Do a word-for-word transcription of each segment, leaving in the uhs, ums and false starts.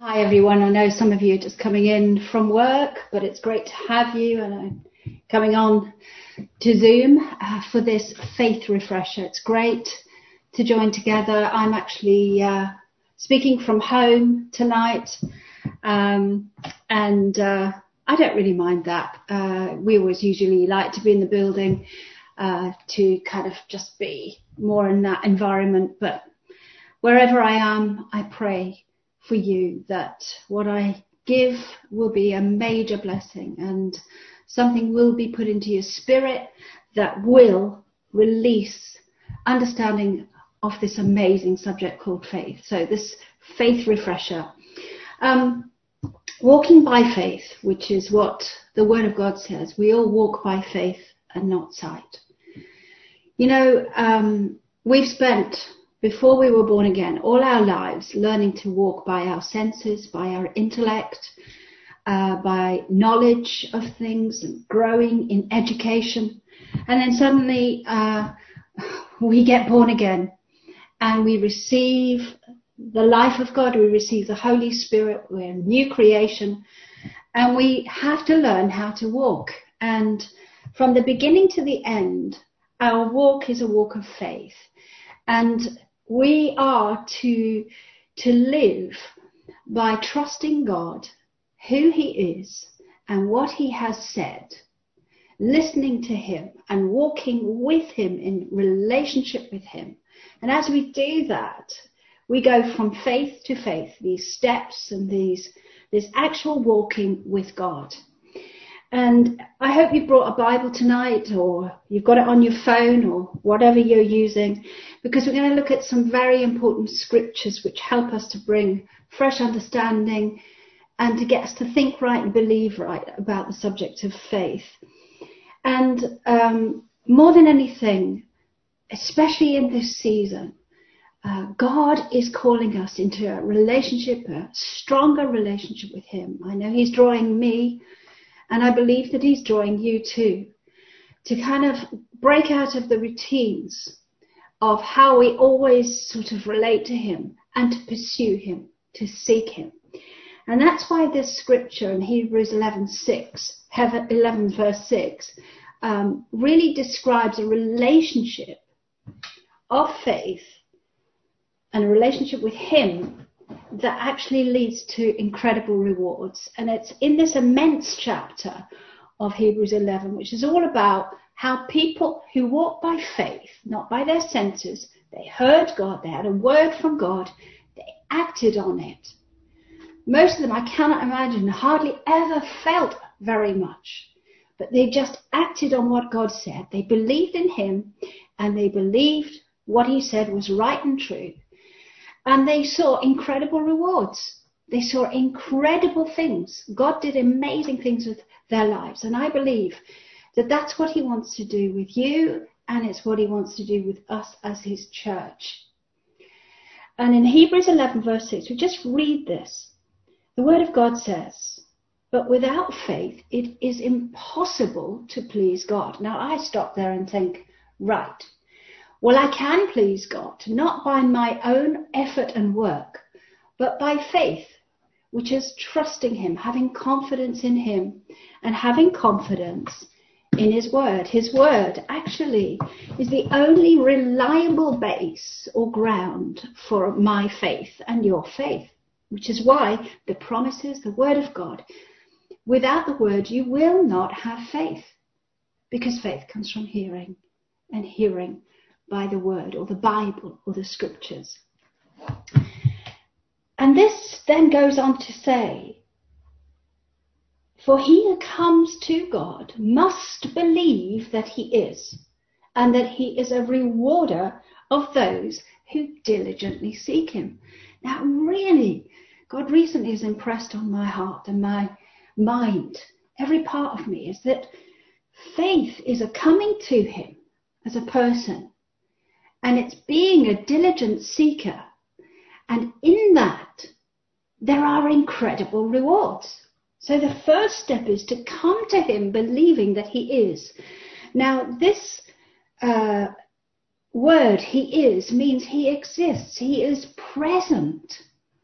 Hi everyone, I know some of you are just coming in from work, but it's great to have you, and I'm coming on to Zoom uh, for this faith refresher. It's great to join together. I'm actually uh, speaking from home tonight, um, and uh, I don't really mind that. Uh, we always usually like to be in the building uh, to kind of just be more in that environment, but wherever I am, I pray for you that what I give will be a major blessing and something will be put into your spirit that will release understanding of this amazing subject called faith. So this faith refresher, um, walking by faith, which is what the Word of God says. We all walk by faith and not sight. You know, um, we've spent, before we were born again, all our lives learning to walk by our senses, by our intellect, uh, by knowledge of things, and growing in education. And then suddenly uh, we get born again and we receive the life of God, we receive the Holy Spirit, we're a new creation, and we have to learn how to walk. And from the beginning to the end, our walk is a walk of faith. And we are to, to live by trusting God, who He is and what He has said, listening to Him and walking with Him in relationship with Him. And as we do that, we go from faith to faith, these steps and these this actual walking with God. And I hope you brought a Bible tonight, or you've got it on your phone, or whatever you're using, because we're going to look at some very important scriptures which help us to bring fresh understanding and to get us to think right and believe right about the subject of faith. And um, more than anything, especially in this season, uh, God is calling us into a relationship, a stronger relationship with Him. I know He's drawing me, and I believe that He's drawing you too, to kind of break out of the routines of how we always sort of relate to Him and to pursue Him, to seek Him. And that's why this scripture in Hebrews eleven six, eleven verse six, um, really describes a relationship of faith and a relationship with Him that actually leads to incredible rewards. And it's in this immense chapter of Hebrews eleven, which is all about how people who walk by faith, not by their senses, they heard God, they had a word from God, they acted on it. Most of them, I cannot imagine, hardly ever felt very much, but they just acted on what God said. They believed in Him, and they believed what He said was right and true. And they saw incredible rewards. They saw incredible things. God did amazing things with their lives. And I believe that that's what He wants to do with you, and it's what He wants to do with us as His church. And in Hebrews eleven verse six, we just read this. The Word of God says, "But without faith it is impossible to please God." Now I stop there and think, right. Well, I can please God, not by my own effort and work, but by faith, which is trusting Him, having confidence in Him, and having confidence in His Word. His Word actually is the only reliable base or ground for my faith and your faith, which is why the promises, the Word of God, without the Word you will not have faith, because faith comes from hearing, and hearing by the Word, or the Bible, or the Scriptures. And this then goes on to say, "For he who comes to God must believe that He is, and that He is a rewarder of those who diligently seek Him." Now really, God recently has impressed on my heart and my mind, every part of me, is that faith is a coming to Him as a person. And it's being a diligent seeker. And in that, there are incredible rewards. So the first step is to come to Him believing that He is. Now, this uh, word, He is, means He exists. He is present.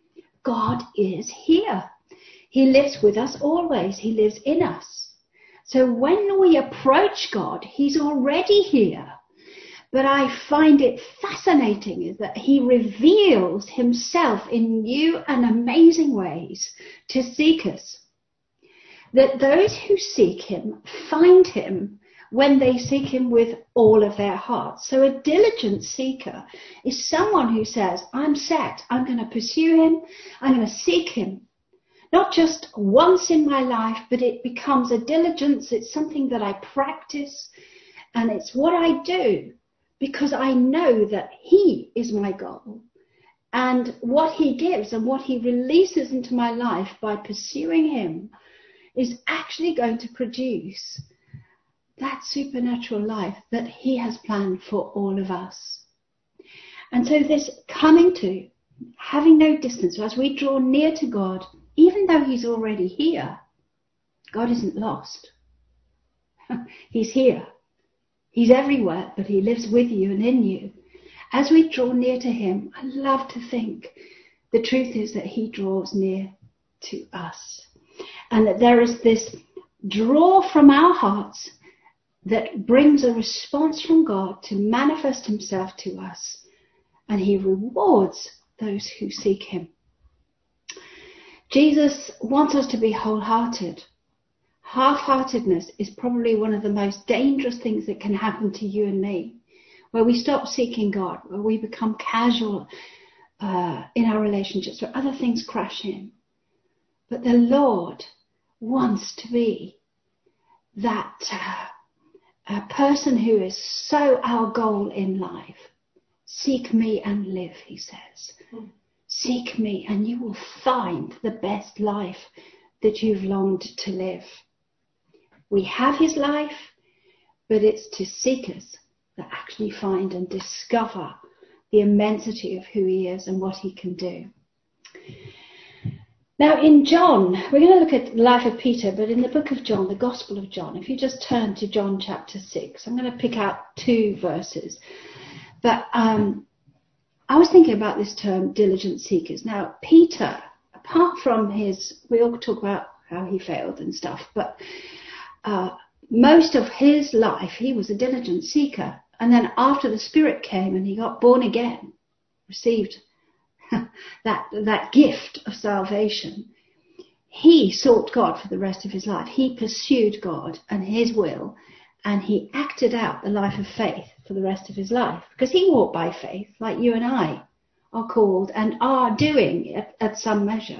God is here. He lives with us always. He lives in us. So when we approach God, he's already here. But I find it fascinating is that he reveals himself in new and amazing ways to seekers. That those who seek him find him when they seek him with all of their hearts. So a diligent seeker is someone who says, I'm set, I'm going to pursue him, I'm going to seek him. Not just once in my life, but it becomes a diligence. It's something that I practice, and it's what I do because I know that he is my goal. And what he gives and what he releases into my life by pursuing him is actually going to produce that supernatural life that he has planned for all of us. And so this coming to, having no distance, so as we draw near to God, even though he's already here, God isn't lost. He's here. He's everywhere, but he lives with you and in you. As we draw near to him, I love to think the truth is that he draws near to us. And that there is this draw from our hearts that brings a response from God to manifest himself to us. And he rewards those who seek him. Jesus wants us to be wholehearted. Half-heartedness is probably one of the most dangerous things that can happen to you and me, where we stop seeking God, where we become casual uh, in our relationships, where other things crash in. But the Lord wants to be that uh, a person who is so our goal in life. Seek me and live, he says. Mm. Seek me and you will find the best life that you've longed to live. We have his life, but it's to seekers that actually find and discover the immensity of who he is and what he can do. Now in John, we're going to look at the life of Peter, but in the book of John, the Gospel of John, if you just turn to John chapter six, I'm going to pick out two verses. But um, I was thinking about this term, diligent seekers. Now, Peter, apart from his, we all talk about how he failed and stuff, but uh, most of his life, he was a diligent seeker. And then after the Spirit came and he got born again, received that that gift of salvation, he sought God for the rest of his life. He pursued God and his will, and he acted out the life of faith for the rest of his life, because he walked by faith like you and I are called and are doing at, at some measure.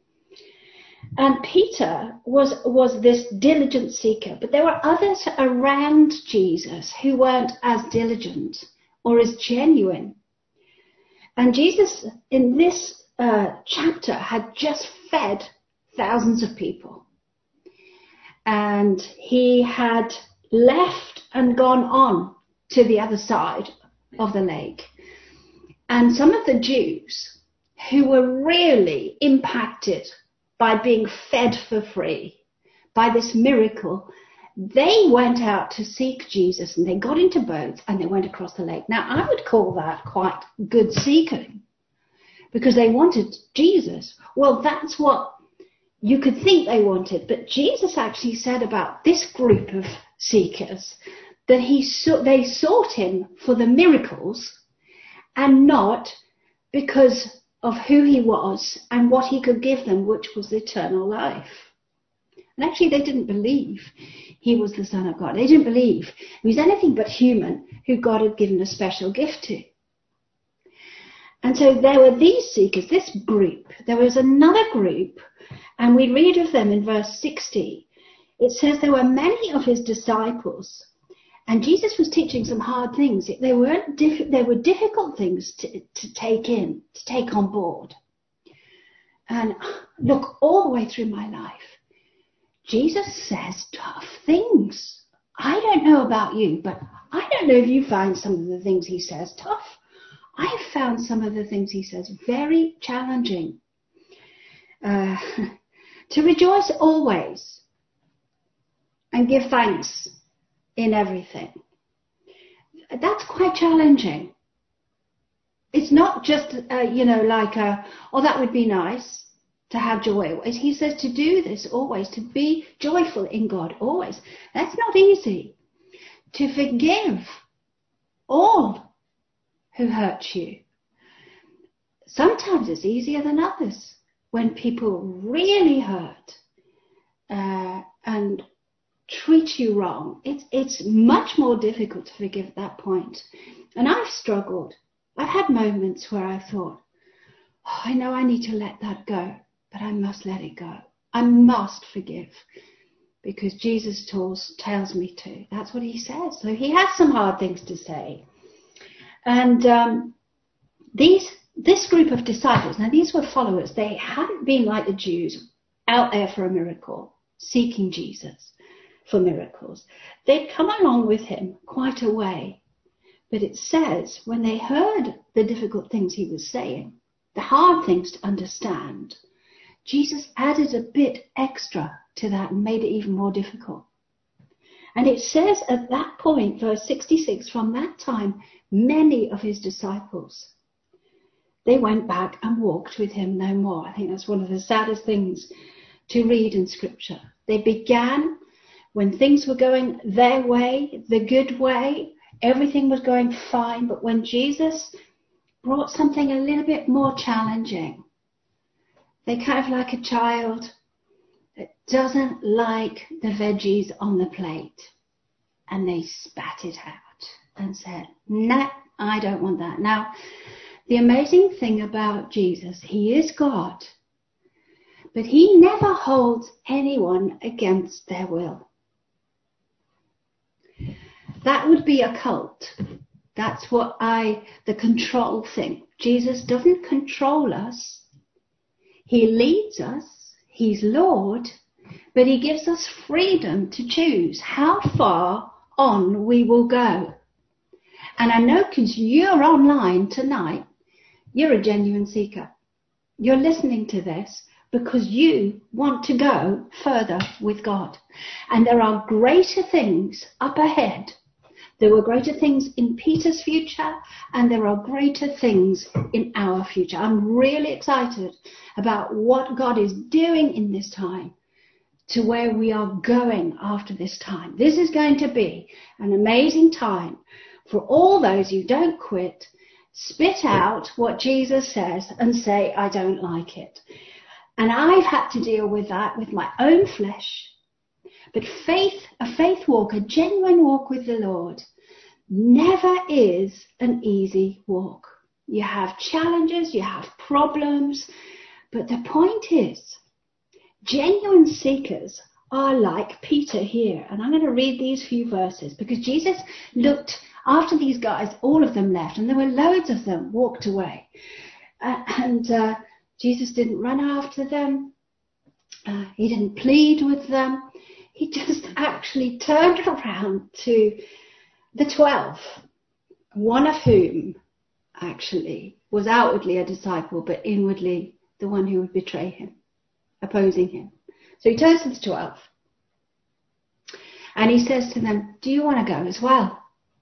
And Peter was was this diligent seeker, but there were others around Jesus who weren't as diligent or as genuine. And Jesus, in this uh, chapter, had just fed thousands of people. And he had left and gone on to the other side of the lake. And some of the Jews who were really impacted by being fed for free, by this miracle, they went out to seek Jesus, and they got into boats and they went across the lake. Now, I would call that quite good seeking, because they wanted Jesus. Well, that's what you could think they wanted. But Jesus actually said about this group of seekers that he saw, they sought him for the miracles and not because of who he was and what he could give them, which was eternal life. And actually, they didn't believe he was the Son of God. They didn't believe he was anything but human who God had given a special gift to. And so there were these seekers, this group. There was another group, and we read of them in verse sixty. It says there were many of his disciples, and Jesus was teaching some hard things. They weren't diff- they were difficult things to, to take in, to take on board. And look, all the way through my life, Jesus says tough things. I don't know about you, but I don't know if you find some of the things he says tough. I have found some of the things he says very challenging. Uh, to rejoice always and give thanks in everything. That's quite challenging. It's not just, uh, you know, like, a, oh, that would be nice to have joy always. He says to do this always, to be joyful in God always. That's not easy. To forgive all who hurt you. Sometimes it's easier than others when people really hurt uh, and treat you wrong. It's, it's much more difficult to forgive at that point. And I've struggled. I've had moments where I've thought, oh, I know I need to let that go, but I must let it go. I must forgive because Jesus tells, tells me to. That's what he says. So he has some hard things to say. And um, these this group of disciples, now these were followers. They hadn't been like the Jews out there for a miracle, seeking Jesus for miracles. They'd come along with him quite a way. But it says when they heard the difficult things he was saying, the hard things to understand, Jesus added a bit extra to that and made it even more difficult. And it says at that point, verse sixty-six, from that time, many of his disciples, they went back and walked with him no more. I think that's one of the saddest things to read in Scripture. They began when things were going their way, the good way, everything was going fine, but when Jesus brought something a little bit more challenging, they kind of like a child that doesn't like the veggies on the plate, and they spat it out and said, no, I don't want that. Now, the amazing thing about Jesus, he is God, but he never holds anyone against their will. That would be a cult. That's what I, the control thing. Jesus doesn't control us. He leads us. He's Lord, but he gives us freedom to choose how far on we will go. And I know because you're online tonight, you're a genuine seeker. You're listening to this because you want to go further with God. And there are greater things up ahead. There were greater things in Peter's future, and there are greater things in our future. I'm really excited about what God is doing in this time to where we are going after this time. This is going to be an amazing time for all those who don't quit, spit out what Jesus says and say, I don't like it. And I've had to deal with that with my own flesh. But faith, a faith walk, a genuine walk with the Lord, never is an easy walk. You have challenges, you have problems, but the point is, genuine seekers are like Peter here. And I'm going to read these few verses because Jesus looked after these guys, all of them left, and there were loads of them walked away. Uh, and uh, Jesus didn't run after them. Uh, he didn't plead with them. He just actually turned around to the twelve, one of whom actually was outwardly a disciple, but inwardly the one who would betray him, opposing him. So he turns to the twelve and he says to them, do you want to go as well?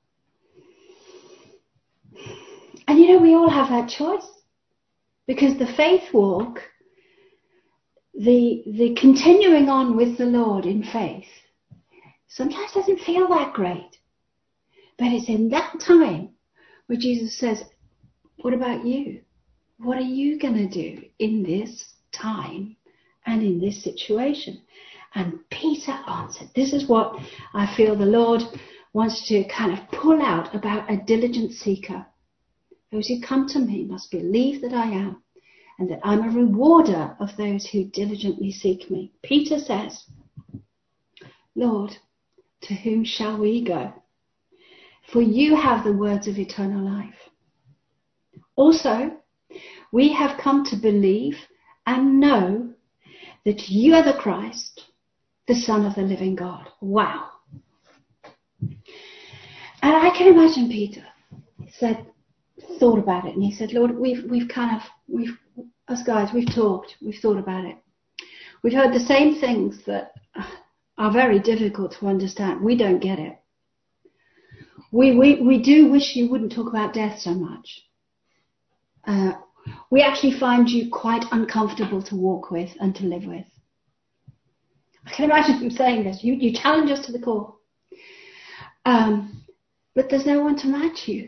And you know, we all have that choice because the faith walk, the the continuing on with the Lord in faith, sometimes doesn't feel that great. But it's in that time where Jesus says, what about you? What are you going to do in this time and in this situation? And Peter answered. This is what I feel the Lord wants to kind of pull out about a diligent seeker. Those who come to me must believe that I am, and that I'm a rewarder of those who diligently seek me. Peter says, Lord, to whom shall we go? For you have the words of eternal life. Also, we have come to believe and know that you are the Christ, the Son of the living God. Wow. And I can imagine Peter said, thought about it, and he said, Lord, we've we've kind of, we've us guys, we've talked, we've thought about it. We've heard the same things that are very difficult to understand. We don't get it. We, we, we do wish you wouldn't talk about death so much. uh, we actually find you quite uncomfortable to walk with and to live with. I can imagine him saying this. You, you challenge us to the core. Um, but there's no one to match you.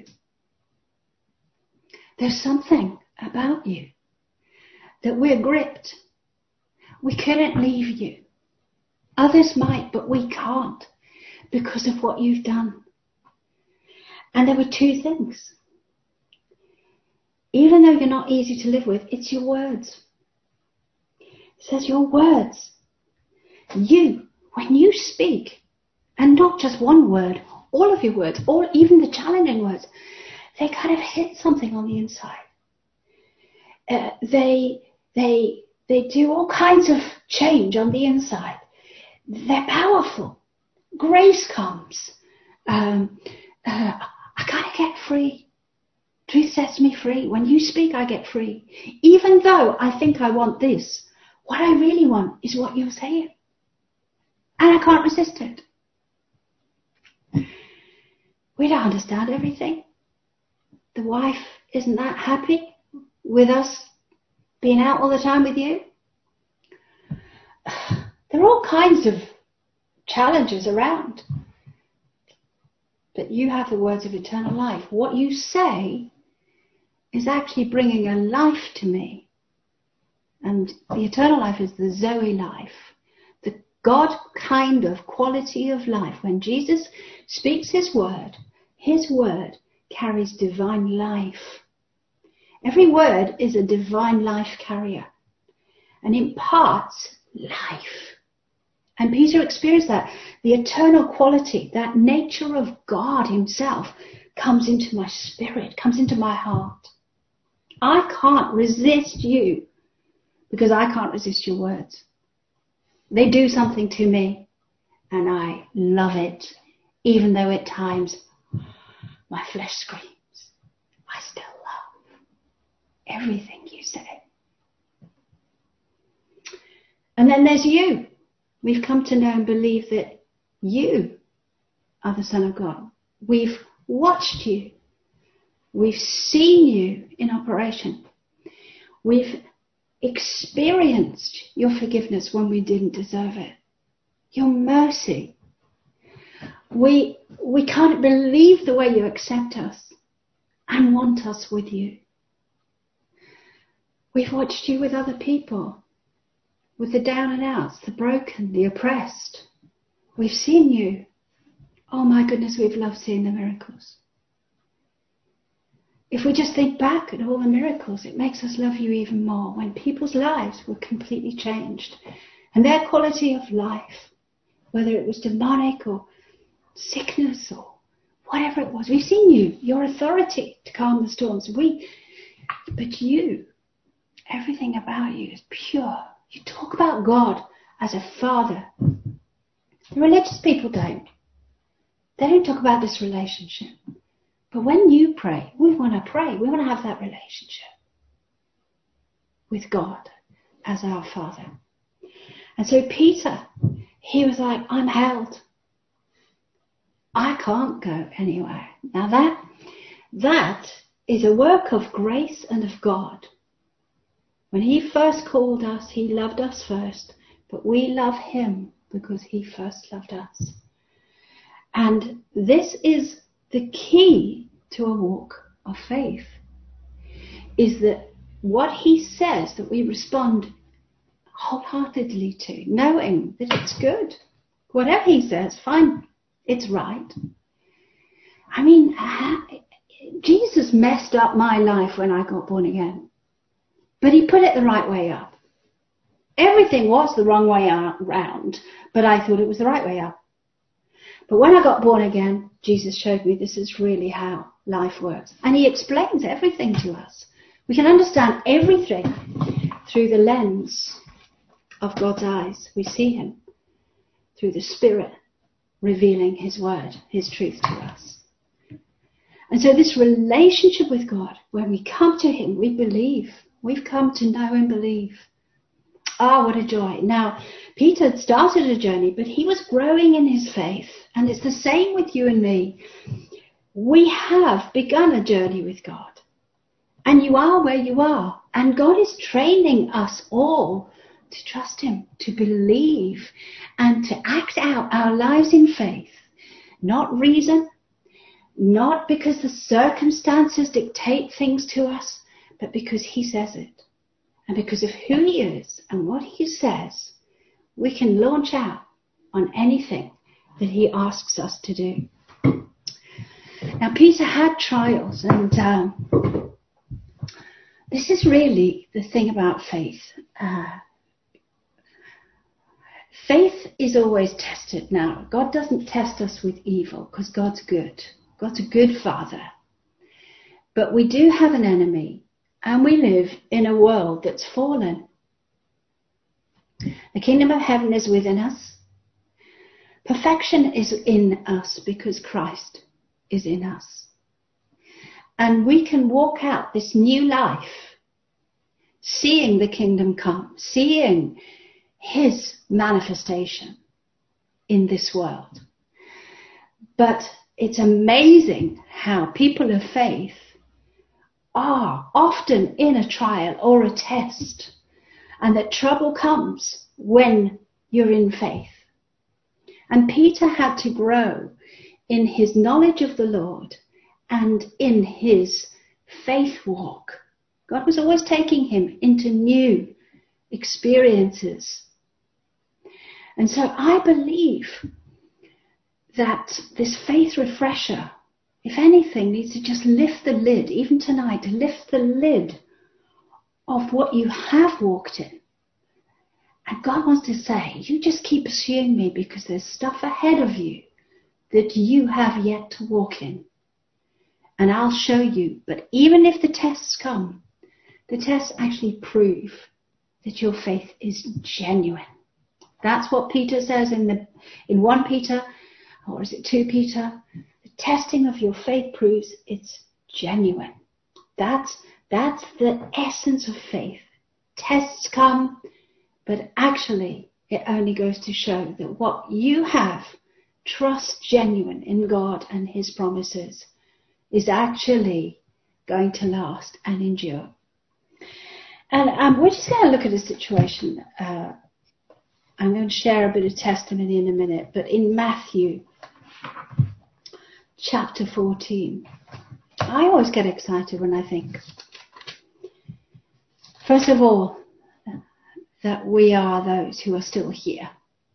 There's something about you that we're gripped. We couldn't leave you. Others might, but we can't because of what you've done. And there were two things. Even though you're not easy to live with, it's your words. It says your words. You, when you speak, and not just one word, all of your words, or even the challenging words, they kind of hit something on the inside. Uh, they, they, they do all kinds of change on the inside. They're powerful. Grace comes. Um, uh, I kind of get free. Truth sets me free. When you speak, I get free. Even though I think I want this, what I really want is what you're saying. And I can't resist it. We don't understand everything. The wife isn't that happy with us being out all the time with you. There are all kinds of challenges around. But you have the words of eternal life. What you say is actually bringing a life to me. And the eternal life is the Zoe life. The God kind of quality of life. When Jesus speaks his word, his word carries divine life. Every word is a divine life carrier and imparts life. And Peter experienced that. The eternal quality, that nature of God himself comes into my spirit, comes into my heart. I can't resist you because I can't resist your words. They do something to me and I love it, even though at times my flesh screams. I still love everything you say. And then there's you. We've come to know and believe that you are the Son of God. We've watched you. We've seen you in operation. We've experienced your forgiveness when we didn't deserve it. Your mercy. We, we can't believe the way you accept us and want us with you. We've watched you with other people. With the down and outs, the broken, the oppressed. We've seen you. Oh my goodness, we've loved seeing the miracles. If we just think back at all the miracles, it makes us love you even more. When people's lives were completely changed and their quality of life, whether it was demonic or sickness or whatever it was, we've seen you, your authority to calm the storms. We, but you, everything about you is pure. You talk about God as a father. The religious people don't. They don't talk about this relationship. But when you pray, we want to pray. We want to have that relationship with God as our Father. And so Peter, he was like, I'm held. I can't go anywhere. Now that, that is a work of grace and of God. When he first called us, he loved us first, but we love him because he first loved us. And this is the key to a walk of faith, is that what he says that we respond wholeheartedly to, knowing that it's good. Whatever he says, fine, it's right. I mean, Jesus messed up my life when I got born again. But he put it the right way up. Everything was the wrong way around, but I thought it was the right way up. But when I got born again, Jesus showed me this is really how life works. And he explains everything to us. We can understand everything through the lens of God's eyes. We see him through the Spirit revealing his word, his truth to us. And so this relationship with God, when we come to him, we believe. We've come to know and believe. Ah, what a joy. Now, Peter had started a journey, but he was growing in his faith. And it's the same with you and me. We have begun a journey with God. And you are where you are. And God is training us all to trust him, to believe, and to act out our lives in faith. Not reason, not because the circumstances dictate things to us, but because he says it. And because of who he is and what he says, we can launch out on anything that he asks us to do. Now, Peter had trials, and um, this is really the thing about faith. Uh, faith is always tested. Now, God doesn't test us with evil because God's good. God's a good father. But we do have an enemy, and we live in a world that's fallen. The kingdom of heaven is within us. Perfection is in us because Christ is in us. And we can walk out this new life, seeing the kingdom come, seeing his manifestation in this world. But it's amazing how people of faith are often in a trial or a test, and that trouble comes when you're in faith. And Peter had to grow in his knowledge of the Lord and in his faith walk. God was always taking him into new experiences. And so I believe that this faith refresher, if anything, needs to just lift the lid, even tonight, to lift the lid of what you have walked in. And God wants to say, you just keep pursuing me because there's stuff ahead of you that you have yet to walk in. And I'll show you. But even if the tests come, the tests actually prove that your faith is genuine. That's what Peter says in the in First Peter, or is it Second Peter? The testing of your faith proves it's genuine. That's, that's the essence of faith. Tests come, but actually it only goes to show that what you have, trust genuine in God and his promises, is actually going to last and endure. And um, we're just going to look at a situation. Uh, I'm going to share a bit of testimony in a minute, but in Matthew chapter fourteen, I always get excited when I think, first of all, that we are those who are still here,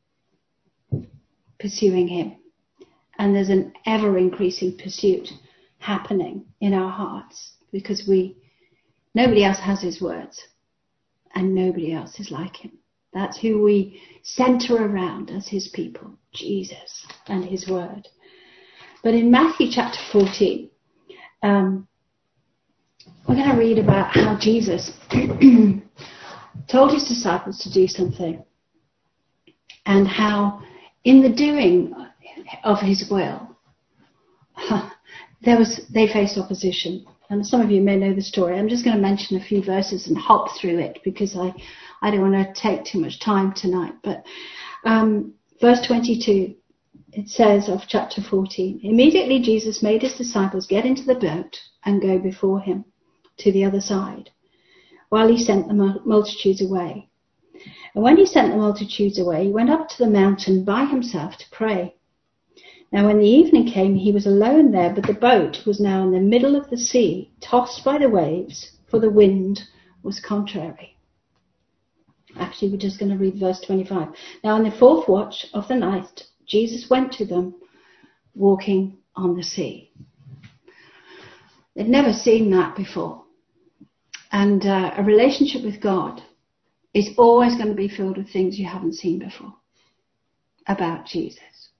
pursuing him. And there's an ever-increasing pursuit happening in our hearts because we, nobody else has his words and nobody else is like him. That's who we center around as his people, Jesus and his word. But in Matthew chapter fourteen, um, we're going to read about how Jesus told his disciples to do something, and how in the doing of his will, there was they faced opposition. And some of you may know the story. I'm just going to mention a few verses and hop through it because I, I don't want to take too much time tonight. But um, verse twenty-two, it says of chapter fourteen, immediately Jesus made his disciples get into the boat and go before him to the other side, while he sent the multitudes away. And when he sent the multitudes away, he went up to the mountain by himself to pray. Now when the evening came, he was alone there, but the boat was now in the middle of the sea, tossed by the waves, for the wind was contrary. Actually, we're just going to read verse twenty-five. Now in the fourth watch of the night, Jesus went to them, walking on the sea. They'd never seen that before. And uh, a relationship with God is always going to be filled with things you haven't seen before about Jesus.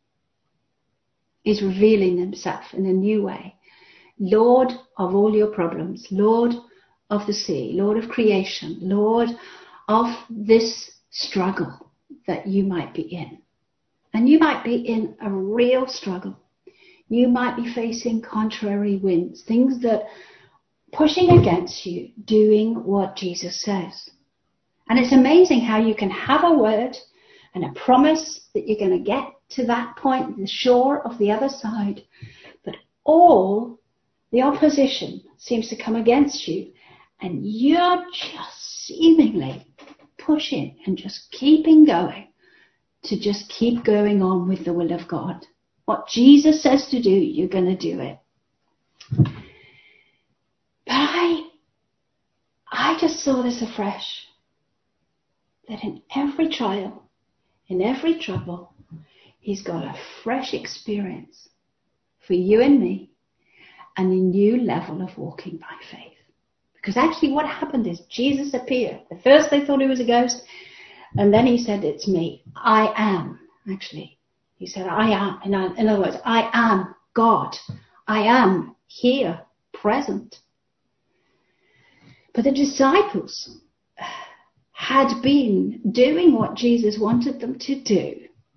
He's revealing himself in a new way. Lord of all your problems, Lord of the sea, Lord of creation, Lord of this struggle that you might be in. And you might be in a real struggle. You might be facing contrary winds, things that pushing against you, doing what Jesus says. And it's amazing how you can have a word and a promise that you're going to get to that point, the shore of the other side, but all the opposition seems to come against you, and you're just seemingly pushing and just keeping going to just keep going on with the will of God. What Jesus says to do, you're going to do it. But I, I just saw this afresh, that in every trial, in every trouble, he's got a fresh experience for you and me and a new level of walking by faith. Because actually what happened is Jesus appeared. At first they thought he was a ghost, and then he said, it's me. I am, actually. He said, I am. In other words, I am God. I am here, present. But the disciples had been doing what Jesus wanted them to do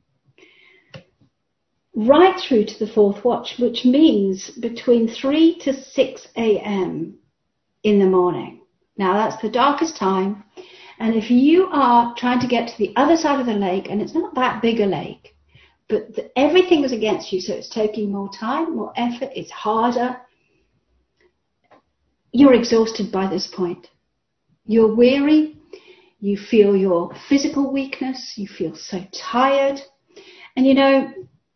right through to the fourth watch, which means between three to six a.m. in the morning. Now, that's the darkest time. And if you are trying to get to the other side of the lake, and it's not that big a lake, but the, everything is against you, so it's taking more time, more effort, it's harder. You're exhausted by this point. You're weary. You feel your physical weakness. You feel so tired. And you know,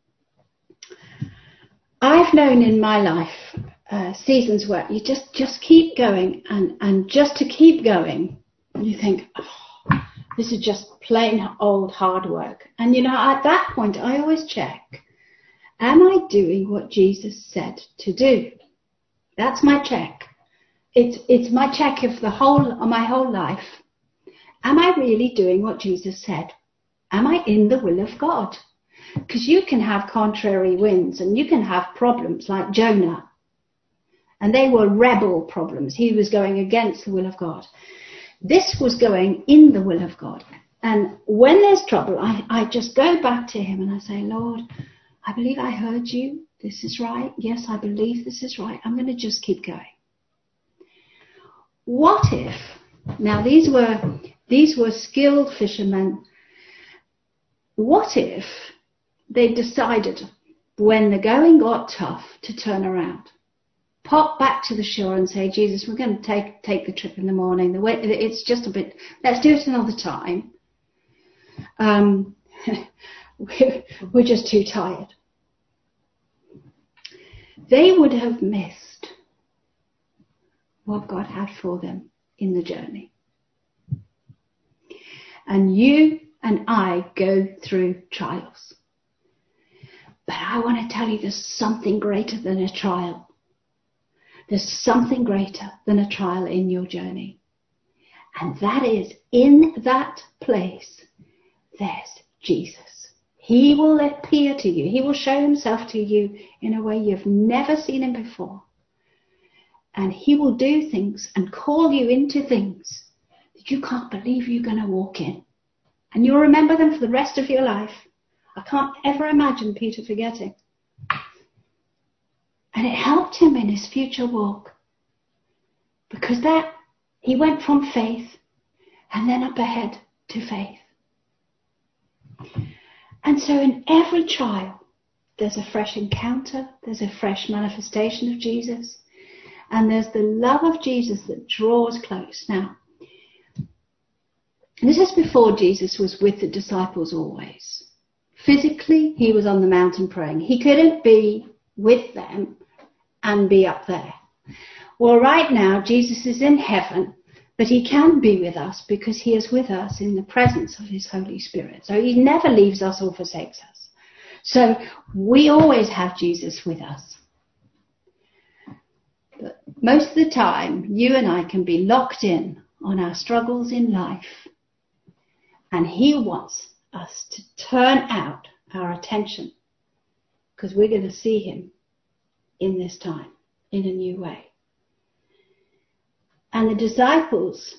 I've known in my life uh, seasons where you just, just keep going, and, and just to keep going, you think, oh, this is just plain old hard work. And you know, at that point, I always check, am I doing what Jesus said to do? That's my check. It's, it's my check of the whole, of my whole life. Am I really doing what Jesus said? Am I in the will of God? Because you can have contrary winds and you can have problems like Jonah. And they were rebel problems. He was going against the will of God. This was going in the will of God. And when there's trouble, I, I just go back to him and I say, Lord, I believe I heard you. This is right. Yes, I believe this is right. I'm going to just keep going. What if, now these were, these were skilled fishermen. What if they decided when the going got tough to turn around? Pop back to the shore and say, Jesus, we're going to take take the trip in the morning. The way it's just a bit, let's do it another time. Um, we're, we're just too tired. They would have missed what God had for them in the journey. And you and I go through trials. But I want to tell you, there's something greater than a trial. There's something greater than a trial in your journey. And that is, in that place, there's Jesus. He will appear to you. He will show himself to you in a way you've never seen him before. And he will do things and call you into things that you can't believe you're going to walk in. And you'll remember them for the rest of your life. I can't ever imagine Peter forgetting. And it helped him in his future walk. Because that, he went from faith and then up ahead to faith. And so in every trial, there's a fresh encounter, there's a fresh manifestation of Jesus, and there's the love of Jesus that draws close. Now, this is before Jesus was with the disciples always. Physically, he was on the mountain praying. He couldn't be with them and be up there. Well, right now, Jesus is in heaven, but he can be with us because he is with us in the presence of his Holy Spirit. So he never leaves us or forsakes us. So we always have Jesus with us. But most of the time, you and I can be locked in on our struggles in life. And he wants us to turn out our attention because we're going to see him in this time, in a new way. And the disciples,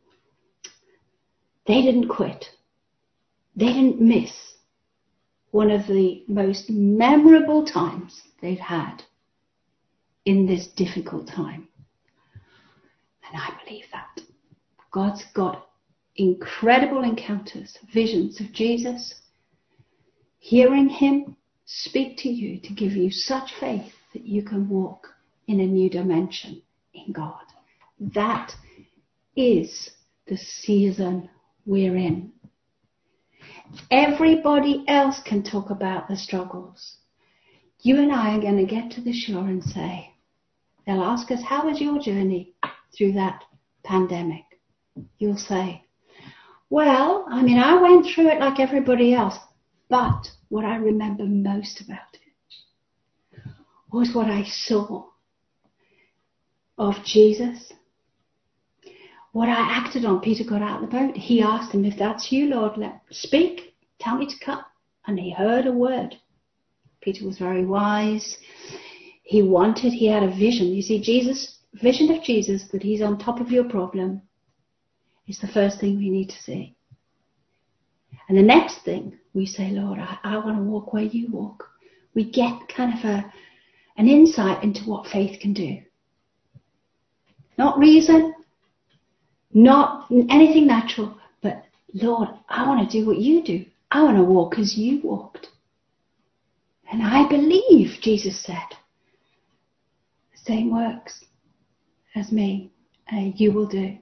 they didn't quit. They didn't miss one of the most memorable times they've had in this difficult time. And I believe that. God's got incredible encounters, visions of Jesus, hearing him speak to you to give you such faith that you can walk in a new dimension in God. That is the season we're in. Everybody else can talk about the struggles. You and I are going to get to the shore and say, they'll ask us, how was your journey through that pandemic? You'll say, well, I mean, I went through it like everybody else, but what I remember most about it was what I saw of Jesus, what I acted on. Peter got out of the boat. He asked him, if that's you, Lord, let speak, tell me to come. And he heard a word. Peter was very wise. He wanted, he had a vision. You see, Jesus, vision of Jesus, that he's on top of your problem, is the first thing we need to see. And the next thing, we say, Lord, I, I want to walk where you walk. We get kind of a an insight into what faith can do. Not reason, not anything natural, but Lord, I want to do what you do. I want to walk as you walked. And I believe, Jesus said, the same works as me, uh, you will do.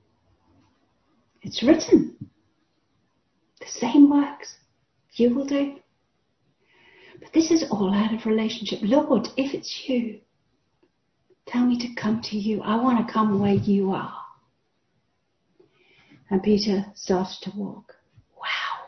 It's written. The same works you will do. But this is all out of relationship. Lord, if it's you, tell me to come to you. I want to come where you are. And Peter started to walk. Wow.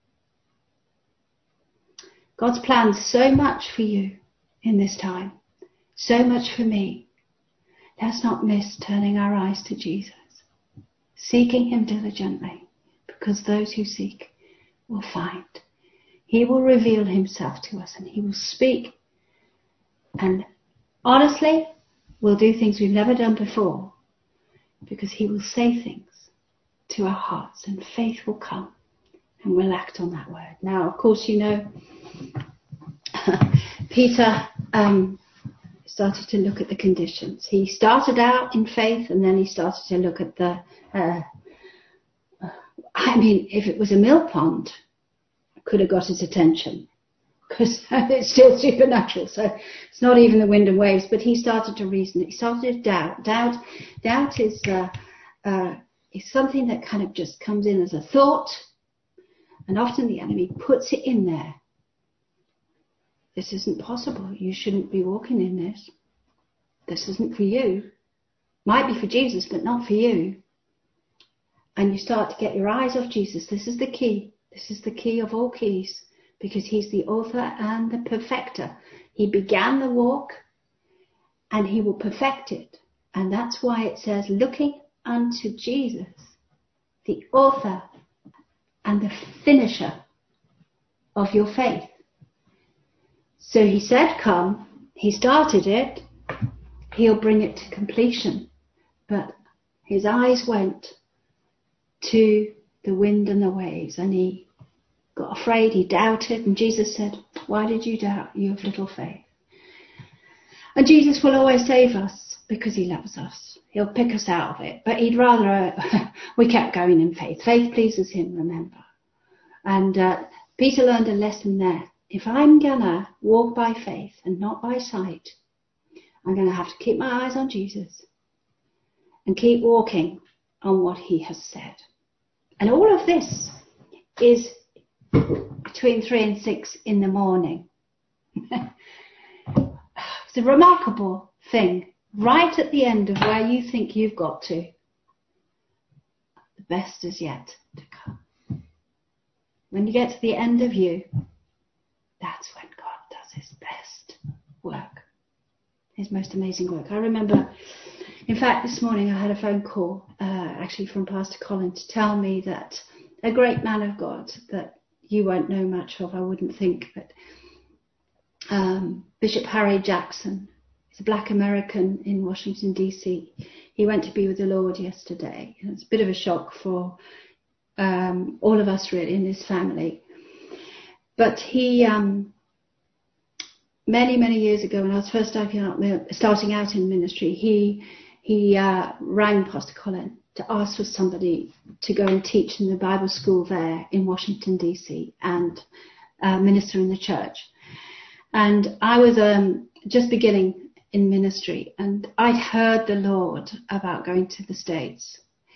God's planned so much for you in this time. So much for me. Let's not miss turning our eyes to Jesus. Seeking him diligently. Because those who seek will find. He will reveal himself to us and he will speak. And honestly, we'll do things we've never done before. Because he will say things to our hearts and faith will come and we'll act on that word. Now, of course, you know, Peter um, started to look at the conditions. He started out in faith and then he started to look at the, uh, I mean, if it was a mill pond, could have got his attention because it's still supernatural. So it's not even the wind and waves, but he started to reason. He started to doubt. Doubt, doubt is, uh, uh, is something that kind of just comes in as a thought. And often the enemy puts it in there. This isn't possible. You shouldn't be walking in this. This isn't for you. Might be for Jesus, but not for you. And you start to get your eyes off Jesus. This is the key. This is the key of all keys. Because he's the author and the perfecter. He began the walk and he will perfect it. And that's why it says, looking unto Jesus, the author and the finisher of your faith. So he said, come. He started it. He'll bring it to completion. But his eyes went to the wind and the waves, and he got afraid, he doubted, and Jesus said, why did you doubt, you have little faith? And Jesus will always save us because he loves us. He'll pick us out of it, but he'd rather uh, we kept going in faith. Faith pleases him, remember. And uh, Peter learned a lesson there. If I'm gonna walk by faith and not by sight, I'm gonna have to keep my eyes on Jesus and keep walking on what he has said. And all of this is between three and six in the morning. It's a remarkable thing. Right at the end of where you think you've got to, the best is yet to come. When you get to the end of you, that's when God does his best work. His most amazing work. I remember, in fact, this morning I had a phone call, uh, actually from Pastor Colin, to tell me that a great man of God that you won't know much of, I wouldn't think, but um, Bishop Harry Jackson, he's a black American in Washington, D C. He went to be with the Lord yesterday. And it's a bit of a shock for um, all of us, really, in his family. But he... Um, Many, many years ago, when I was first starting out, starting out in ministry, he he uh, rang Pastor Colin to ask for somebody to go and teach in the Bible school there in Washington, D C, and uh, minister in the church. And I was um, just beginning in ministry, and I'd heard the Lord about going to the States.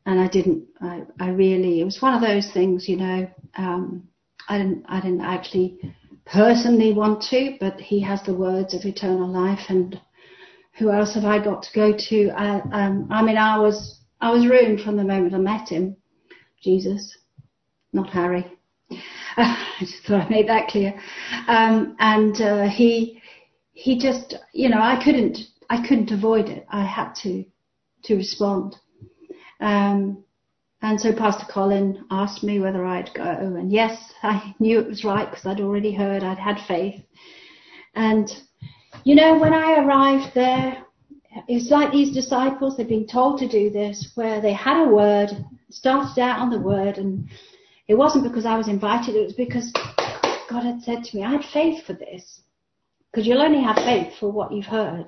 and I didn't. I, I really. It was one of those things, you know. Um, I didn't. I didn't actually personally want to, but he has the words of eternal life, and who else have I got to go to? I, um, I mean, I was I was ruined from the moment I met him. Jesus, not Harry. Uh, I just thought I made that clear. Um, and uh, he he just, you know, I couldn't I couldn't avoid it. I had to to respond. Um, and so Pastor Colin asked me whether I'd go, and yes, I knew it was right because I'd already heard, I'd had faith. And you know, when I arrived there, it's like these disciples, they've been told to do this, where they had a word, started out on the word, and it wasn't because I was invited, it was because God had said to me, I had faith for this. Because you'll only have faith for what you've heard.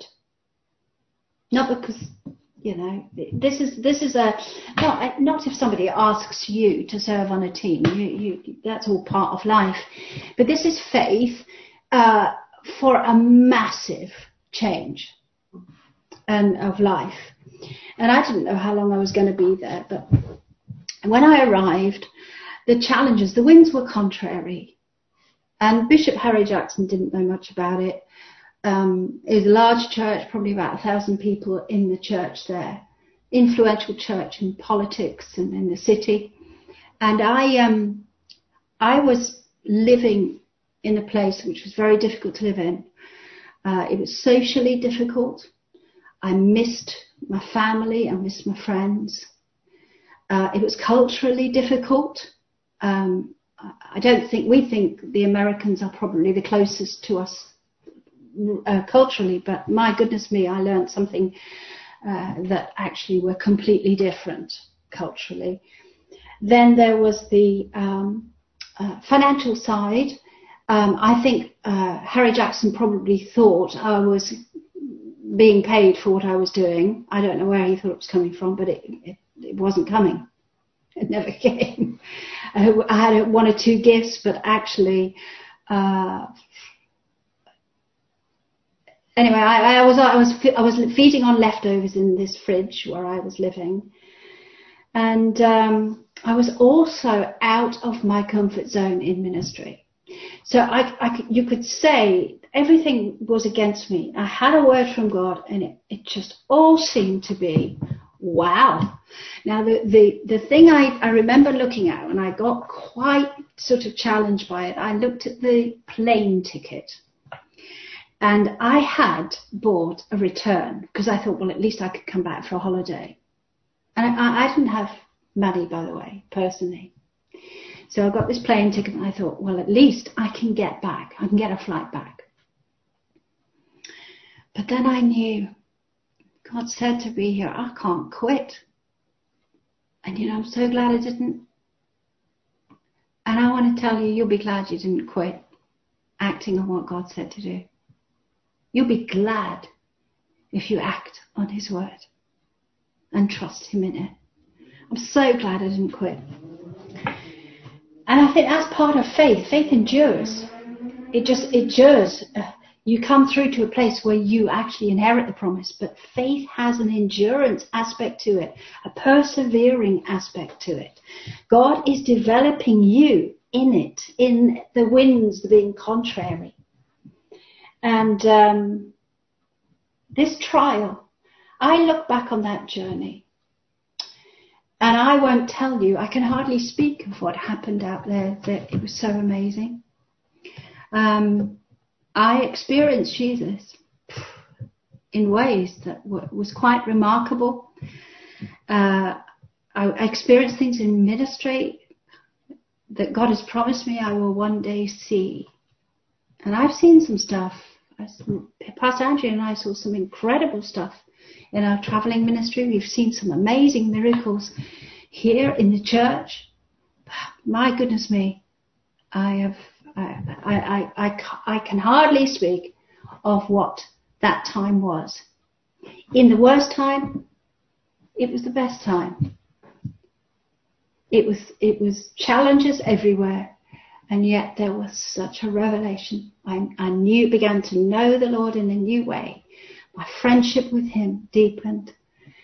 Not because, you know, this is this is a, not, not if somebody asks you to serve on a team, you, you, that's all part of life. But this is faith uh, for a massive change and of life. And I didn't know how long I was going to be there, but when I arrived, the challenges, the winds were contrary. And Bishop Harry Jackson didn't know much about it. Um, it was a large church, probably about a thousand people in the church there. Influential church in politics and in the city. And I, um, I was living in a place which was very difficult to live in. Uh, it was socially difficult. I missed my family. I missed my friends. Uh, it was culturally difficult. Um, I don't think, we think the Americans are probably the closest to us uh, culturally, but my goodness me, I learned something uh, that actually were completely different culturally. Then there was the um, uh, financial side. Um, I think uh, Harry Jackson probably thought I was being paid for what I was doing. I don't know where he thought it was coming from, but it, it, it wasn't coming. It never came. I had one or two gifts, but actually, uh, anyway, I, I was I was I was feeding on leftovers in this fridge where I was living, and um, I was also out of my comfort zone in ministry. So I, I you could say everything was against me. I had a word from God, and it, it just all seemed to be wow. Now, the, the, the thing I, I remember looking at, and I got quite sort of challenged by it, I looked at the plane ticket. And I had bought a return because I thought, well, at least I could come back for a holiday. And I, I didn't have money, by the way, personally. So I got this plane ticket, and I thought, well, at least I can get back. I can get a flight back. But then I knew God said to be here, I can't quit. And, you know, I'm so glad I didn't. And I want to tell you, you'll be glad you didn't quit acting on what God said to do. You'll be glad if you act on his word and trust him in it. I'm so glad I didn't quit. And I think that's part of faith. Faith endures. It just endures. Uh, You come through to a place where you actually inherit the promise, but faith has an endurance aspect to it, a persevering aspect to it. God is developing you in it, in the winds being contrary. And um, this trial, I look back on that journey, and I won't tell you, I can hardly speak of what happened out there. That it was so amazing. Um, I experienced Jesus in ways that were, was quite remarkable. Uh, I, I experienced things in ministry that God has promised me I will one day see. And I've seen some stuff. Pastor Andrew and I saw some incredible stuff in our traveling ministry. We've seen some amazing miracles here in the church. My goodness me, I have... I, I, I, I can hardly speak of what that time was. In the worst time, it was the best time. It was, it was challenges everywhere, and yet there was such a revelation. I, I knew, began to know the Lord in a new way. My friendship with him deepened.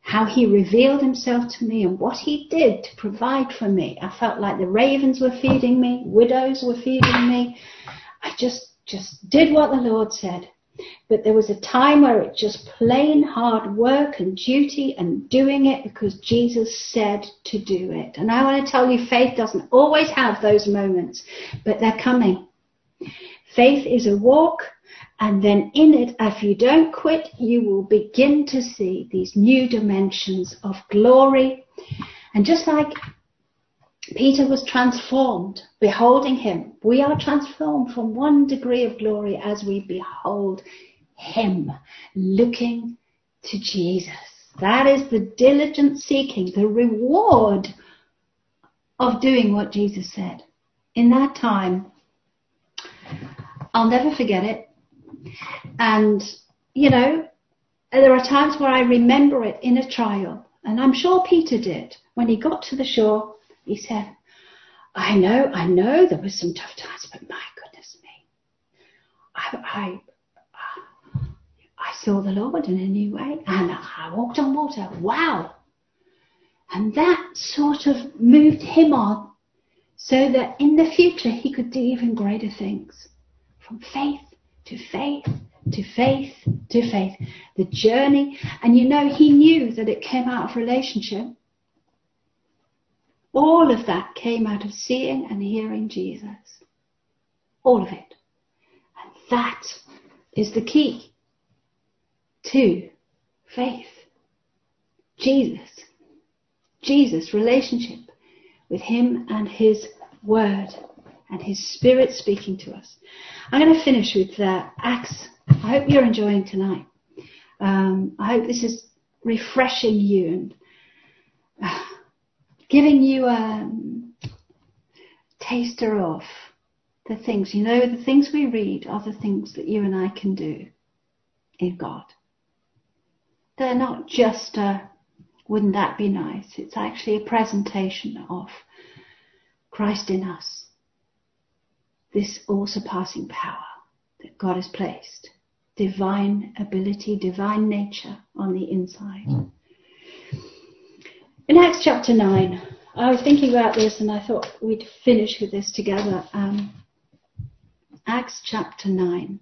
how he revealed himself to me and what he did to provide for me. I felt like the ravens were feeding me, widows were feeding me. I just, just did what the Lord said. But there was a time where it just plain hard work and duty and doing it because Jesus said to do it. And I want to tell you, faith doesn't always have those moments, but they're coming. Faith is a walk, and then in it, if you don't quit, you will begin to see these new dimensions of glory. And just like Peter was transformed, beholding him, we are transformed from one degree of glory as we behold him, looking to Jesus. That is the diligent seeking, the reward of doing what Jesus said. In that time, I'll never forget it. And, you know, there are times where I remember it in a trial. And I'm sure Peter did. When he got to the shore, he said, I know, I know there was some tough times, but my goodness me. I, I, I saw the Lord in a new way and I walked on water. Wow. And that sort of moved him on so that in the future he could do even greater things. From faith to faith, to faith, to faith. The journey. And you know, he knew that it came out of relationship. All of that came out of seeing and hearing Jesus. All of it. And that is the key to faith. Jesus. Jesus' relationship with him and his word and his spirit speaking to us. I'm going to finish with uh, Acts. I hope you're enjoying tonight. Um, I hope this is refreshing you and uh, giving you a taster of the things. You know, the things we read are the things that you and I can do in God. They're not just a, wouldn't that be nice? It's actually a presentation of Christ in us. This all-surpassing power that God has placed. Divine ability, divine nature on the inside. Mm. In Acts chapter nine, I was thinking about this and I thought we'd finish with this together. Um, Acts chapter nine.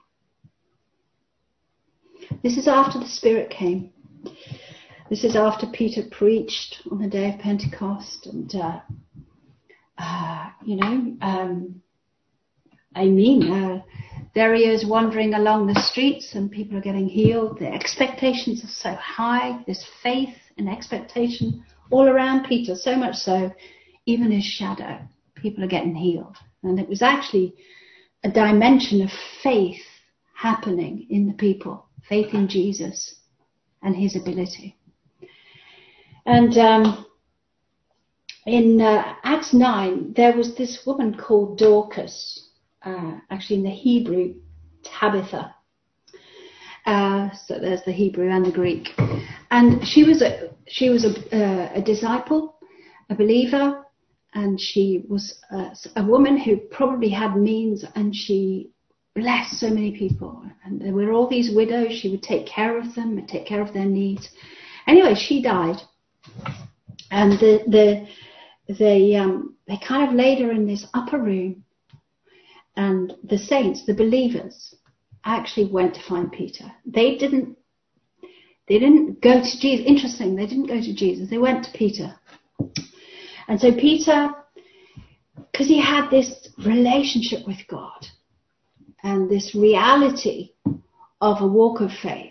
This is after the Spirit came. This is after Peter preached on the day of Pentecost. And, uh, uh, you know, um, I mean, uh, there he is wandering along the streets and people are getting healed. The expectations are so high. There's faith and expectation all around Peter, so much so, even his shadow, people are getting healed. And it was actually a dimension of faith happening in the people, faith in Jesus and his ability. And um, in uh, Acts nine, there was this woman called Dorcas. Uh, actually in the Hebrew, Tabitha. Uh, so there's the Hebrew and the Greek. And she was a she was a, uh, a disciple, a believer, and she was a, a woman who probably had means, and she blessed so many people. And there were all these widows. She would take care of them and take care of their needs. Anyway, she died, and the the they um, they kind of laid her in this upper room. And the saints, the believers, actually went to find Peter. They didn't, they didn't go to Jesus. Interesting, they didn't go to Jesus. They went to Peter. And so Peter, because he had this relationship with God and this reality of a walk of faith,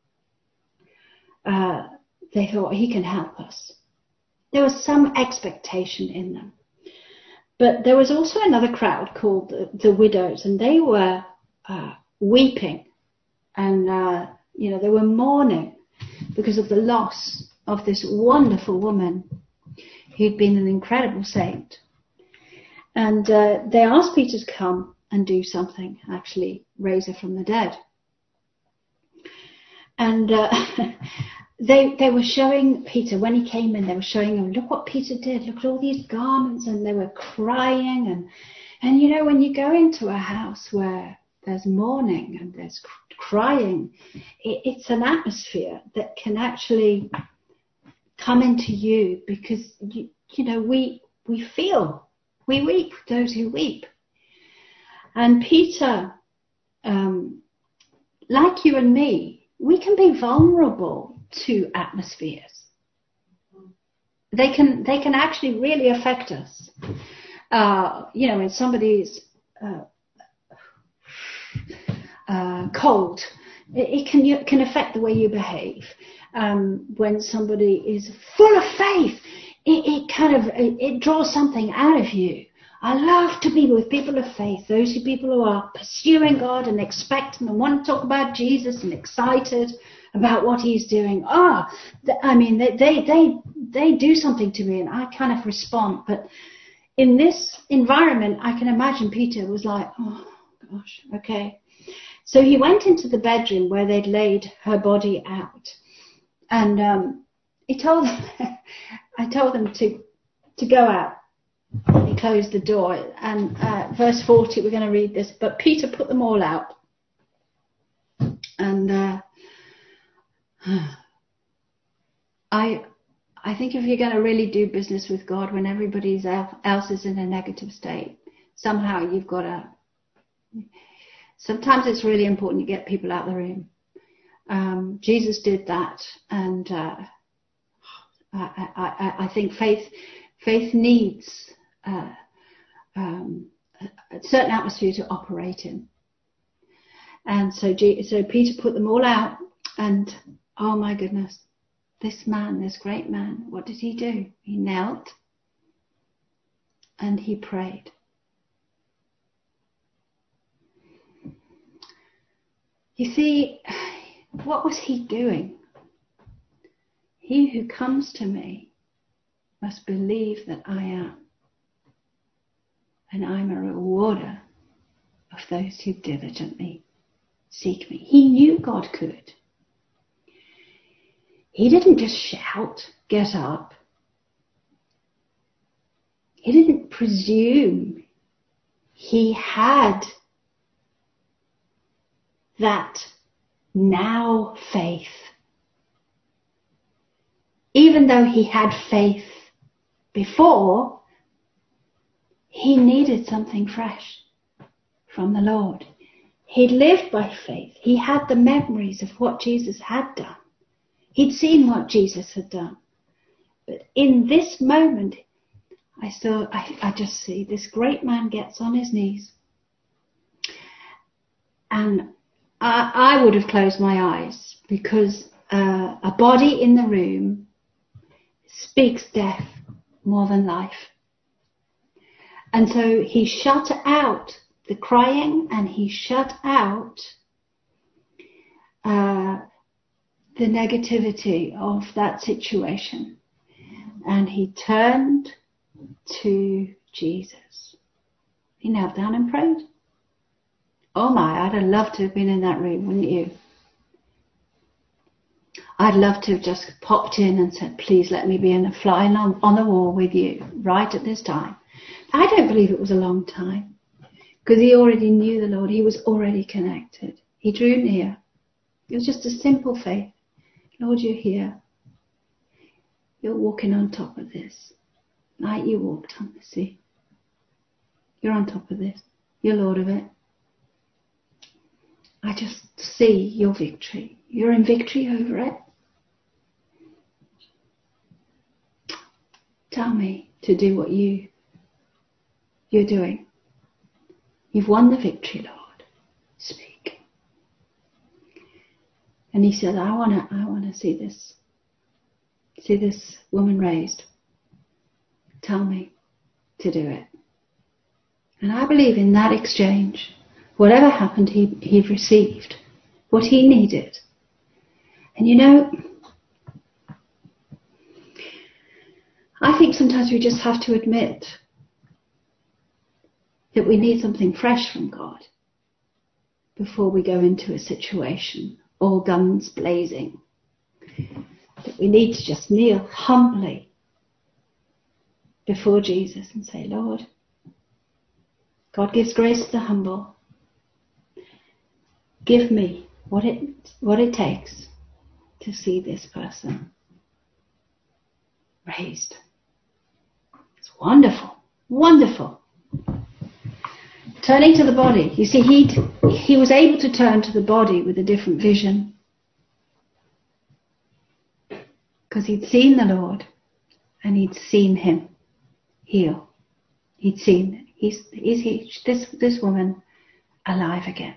uh, they thought he can help us. There was some expectation in them. But there was also another crowd called the, the widows, and they were uh, weeping, and uh, you know they were mourning because of the loss of this wonderful woman who'd been an incredible saint. And uh, they asked Peter to come and do something, actually raise her from the dead. And uh, They they were showing Peter, when he came in, they were showing him, look what Peter did, look at all these garments, and they were crying. And, and you know, when you go into a house where there's mourning and there's crying, it, it's an atmosphere that can actually come into you, because, you, you know, we, we feel, we weep, those who weep. And Peter, um, like you and me, we can be vulnerable to atmospheres. They can they can actually really affect us. Uh, you know, when somebody's uh, uh, cold, it, it can it can affect the way you behave. Um, when somebody is full of faith, it, it kind of it, it draws something out of you. I love to be with people of faith, those who people who are pursuing God and expecting and want to talk about Jesus and excited about what he's doing. Ah, oh, I mean, they, they, they, they do something to me and I kind of respond. But in this environment, I can imagine Peter was like, oh gosh, okay. So he went into the bedroom where they'd laid her body out. And um, he told them, I told them to, to go out. He closed the door, and uh, verse forty, we're going to read this. But Peter put them all out, and uh, I, I think if you're going to really do business with God when everybody else is in a negative state, somehow you've got to. Sometimes it's really important to get people out of the room. Um, Jesus did that, and uh, I, I, I think faith, faith needs. Uh, um, a certain atmosphere to operate in. And so, G- so Peter put them all out, and oh my goodness, this man, this great man, what did he do? He knelt and he prayed. You see, what was he doing? He who comes to me must believe that I am. And I'm a rewarder of those who diligently seek me. He knew God could. He didn't just shout, get up. He didn't presume. He had that now faith. Even though he had faith before, he needed something fresh from the Lord. He'd lived by faith. He had the memories of what Jesus had done. He'd seen what Jesus had done. But in this moment, I saw, I, I just see this great man gets on his knees. And I, I would have closed my eyes, because uh, a body in the room speaks death more than life. And so he shut out the crying, and he shut out uh, the negativity of that situation. And he turned to Jesus. He knelt down and prayed. Oh my, I'd have loved to have been in that room, wouldn't you? I'd love to have just popped in and said, please let me be in a fly on, on the wall with you right at this time. I don't believe it was a long time, because he already knew the Lord. He was already connected. He drew near. It was just a simple faith. Lord, you're here. You're walking on top of this, like you walked on the sea. You're on top of this. You're Lord of it. I just see your victory. You're in victory over it. Tell me to do what you, you're doing. You've won the victory, Lord. Speak. And he said, I want to I want to see this. See this woman raised. Tell me to do it. And I believe in that exchange, whatever happened, he, he received what he needed. And you know, I think sometimes we just have to admit that we need something fresh from God before we go into a situation, all guns blazing. That we need to just kneel humbly before Jesus and say, Lord, God gives grace to the humble. Give me what it what it takes to see this person. raised. It's wonderful, wonderful. Turning to the body. You see, he he was able to turn to the body with a different vision. Because he'd seen the Lord and he'd seen him heal. He'd seen, he's, is he, this, this woman alive again.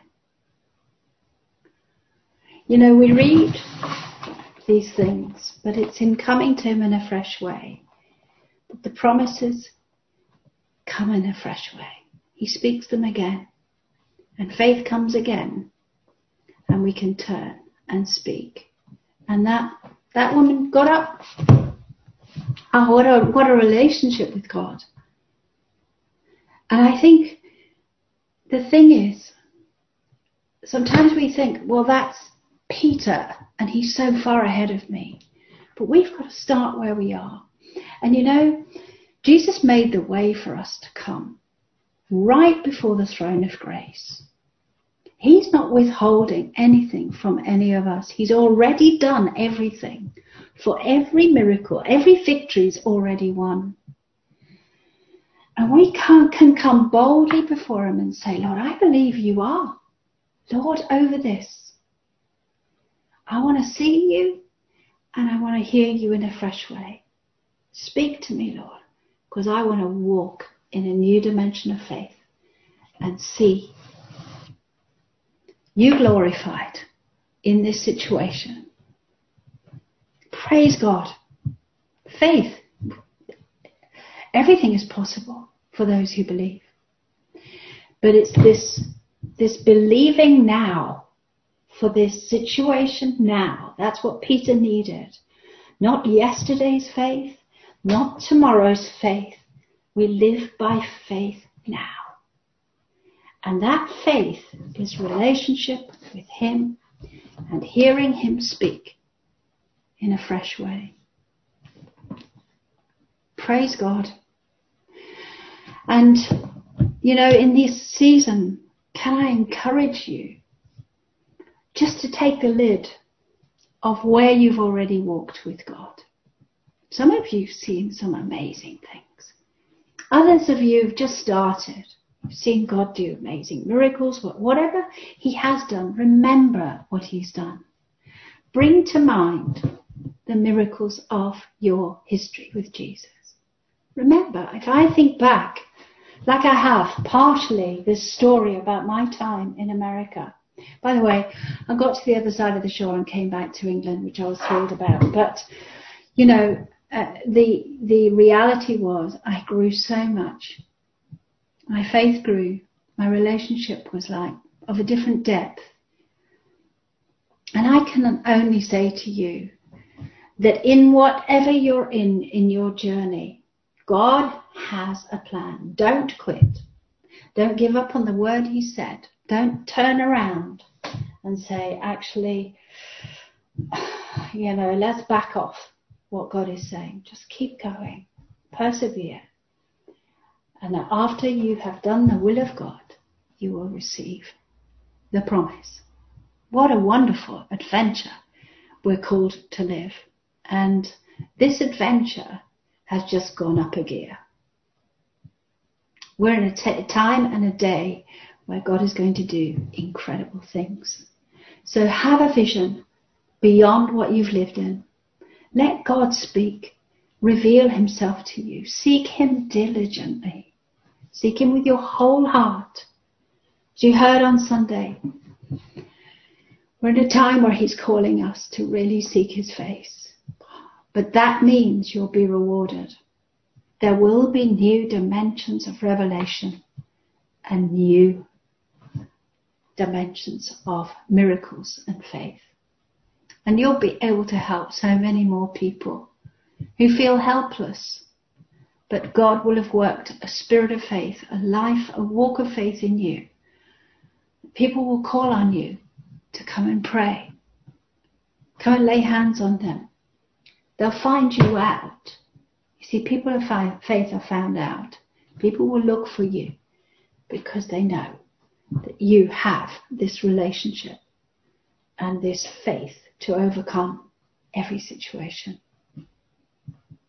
You know, we read these things, but it's in coming to him in a fresh way that the promises come in a fresh way. He speaks them again, and faith comes again, and we can turn and speak. And that that woman got up. Oh, what a what a relationship with God. And I think the thing is, sometimes we think, well, that's Peter, and he's so far ahead of me. But we've got to start where we are. And you know, Jesus made the way for us to come right before the throne of grace. He's not withholding anything from any of us. He's already done everything. For every miracle, every victory is already won. And we can, can come boldly before him and say, Lord, I believe you are Lord over this. I want to see you and I want to hear you in a fresh way. Speak to me, Lord, because I want to walk in a new dimension of faith and see you glorified in this situation. Praise God. Faith. Everything is possible for those who believe. But it's this, this believing now for this situation now. That's what Peter needed. Not yesterday's faith, not tomorrow's faith. We live by faith now. And that faith is relationship with him and hearing him speak in a fresh way. Praise God. And, you know, in this season, can I encourage you just to take the lid of where you've already walked with God. Some of you have seen some amazing things. Others of you have just started. You've seen God do amazing miracles. Whatever he has done, remember what he's done. Bring to mind the miracles of your history with Jesus. Remember, if I think back, like I have partially this story about my time in America. By the way, I got to the other side of the shore and came back to England, which I was thrilled about. But, you know, uh, the the reality was I grew so much. My faith grew. My relationship was like of a different depth. And I can only say to you that in whatever you're in, in your journey, God has a plan. Don't quit. Don't give up on the word he said. Don't turn around and say, actually, you know, let's back off what God is saying. Just keep going. Persevere. And after you have done the will of God, you will receive the promise. What a wonderful adventure we're called to live. And this adventure has just gone up a gear. We're in a t- time and a day where God is going to do incredible things. So have a vision beyond what you've lived in. Let God speak. Reveal himself to you. Seek him diligently. Seek him with your whole heart. As you heard on Sunday, we're in a time where he's calling us to really seek his face. But that means you'll be rewarded. There will be new dimensions of revelation and new dimensions of miracles and faith. And you'll be able to help so many more people who feel helpless. But God will have worked a spirit of faith, a life, a walk of faith in you. People will call on you to come and pray. Come and lay hands on them. They'll find you out. You see, people of faith are found out. People will look for you because they know that you have this relationship and this faith to overcome every situation.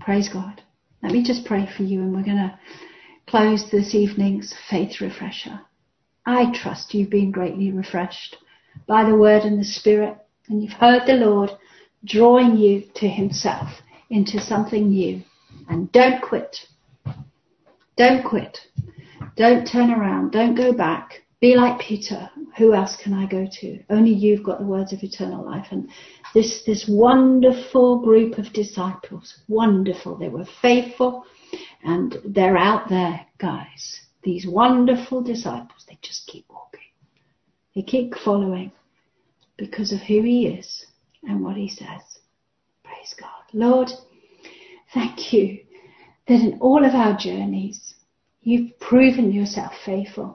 Praise God. Let me just pray for you, and we're going to close this evening's Faith Refresher. I trust you've been greatly refreshed by the Word and the Spirit, and you've heard the Lord drawing you to himself into something new. And don't quit. Don't quit. Don't turn around. Don't go back. Be like Peter. Who else can I go to? Only you've got the words of eternal life. And this, this wonderful group of disciples, wonderful. They were faithful, and they're out there, guys. These wonderful disciples, they just keep walking. They keep following because of who he is and what he says. Praise God. Lord, thank you that in all of our journeys, you've proven yourself faithful.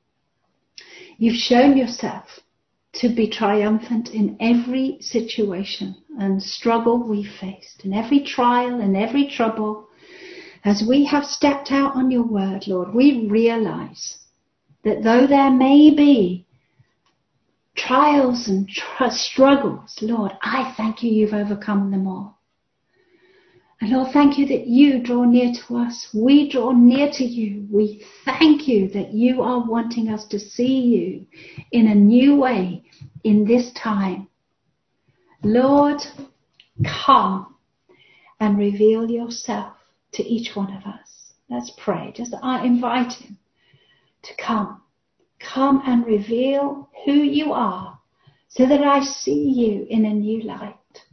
You've shown yourself to be triumphant in every situation and struggle we faced, in every trial and every trouble. As we have stepped out on your word, Lord, we realize that though there may be trials and tr- struggles, Lord, I thank you you've overcome them all. And Lord, thank you that you draw near to us. We draw near to you. We thank you that you are wanting us to see you in a new way in this time. Lord, come and reveal yourself to each one of us. Let's pray. Just I invite him to come. Come and reveal who you are so that I see you in a new light.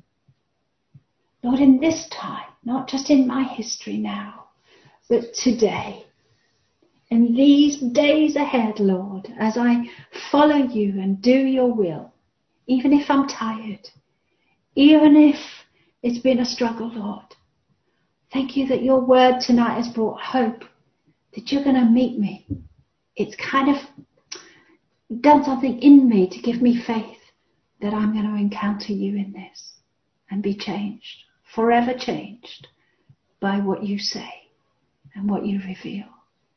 Lord, in this time, not just in my history now, but today, in these days ahead, Lord, as I follow you and do your will, even if I'm tired, even if it's been a struggle, Lord, thank you that your word tonight has brought hope, that you're going to meet me. It's kind of done something in me to give me faith that I'm going to encounter you in this and be changed, forever changed by what you say and what you reveal.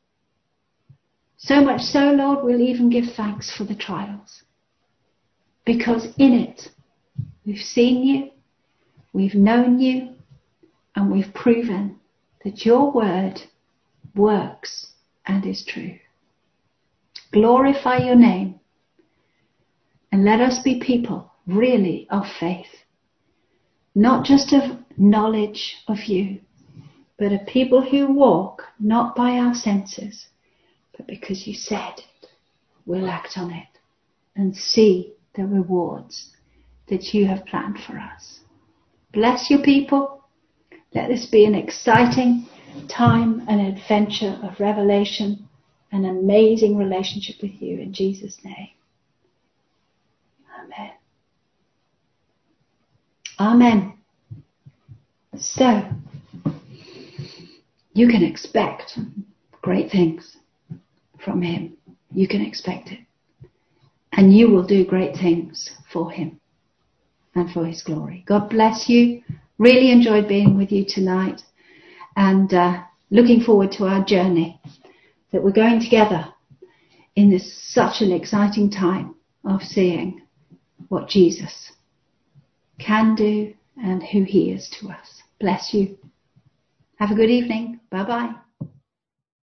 So much so, Lord, we'll even give thanks for the trials, because in it we've seen you, we've known you, and we've proven that your word works and is true. Glorify your name, and let us be people really of faith, not just of knowledge of you, but a people who walk not by our senses, but because you said it, we'll act on it and see the rewards that you have planned for us. Bless your people. Let this be an exciting time, an adventure of revelation, an amazing relationship with you in Jesus' name. Amen. Amen. So, you can expect great things from him. You can expect it. And you will do great things for him and for his glory. God bless you. Really enjoyed being with you tonight, and uh, looking forward to our journey that we're going together in this such an exciting time of seeing what Jesus can do and who he is to us. Bless you. Have a good evening. Bye-bye.